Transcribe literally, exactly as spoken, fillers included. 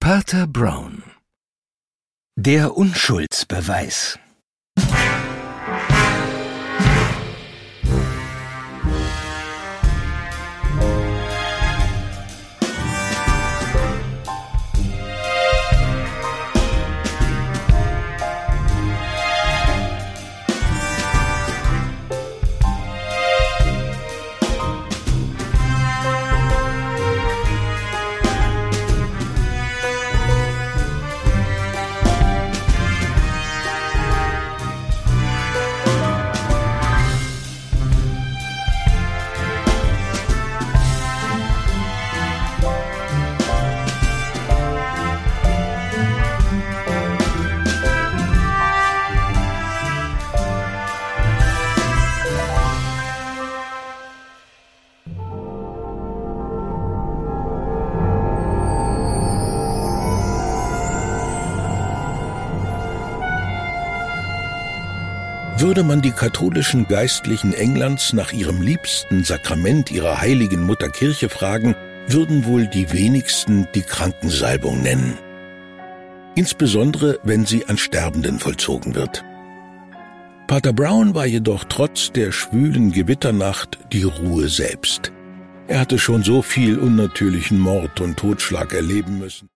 Pater Brown. Der Unschuldsbeweis. Würde man die katholischen Geistlichen Englands nach ihrem liebsten Sakrament ihrer heiligen Mutter Kirche fragen, würden wohl die wenigsten die Krankensalbung nennen. Insbesondere, wenn sie an Sterbenden vollzogen wird. Pater Brown war jedoch trotz der schwülen Gewitternacht die Ruhe selbst. Er hatte schon so viel unnatürlichen Mord und Totschlag erleben müssen.